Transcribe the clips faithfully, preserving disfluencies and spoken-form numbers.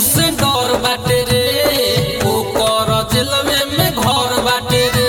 से डर बाटे रे ओकर जेलवे में घर बाटे रे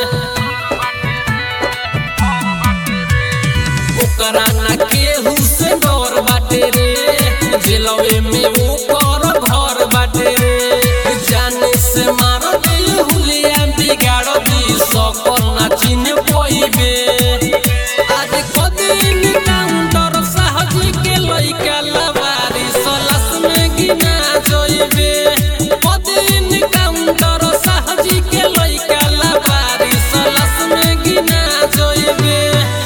ओकरा ना केहू से डर बाटे रे जेलवे में ओकर घर बाटे रे जाने से मार दे हुलिया बिगाड़ दी सकल ना चिन्ह पइबे आज कदिन काउंटर साहजी के लइका लबारी सलस में गिना जइबे कदिन काउंटर साहजी के लइका लबारी सलस में गिना जइबे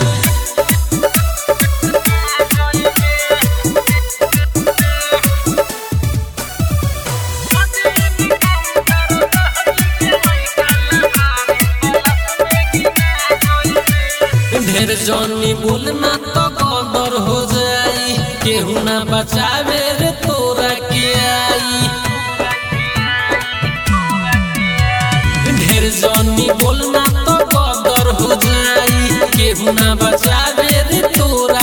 ढेर जनी बोलना तो गदर हो जाई केहू ना बचावे रे तोरा के आई ढेर जनी बोलना तो गदर हो जाई केहू ना बचावे रे तोरा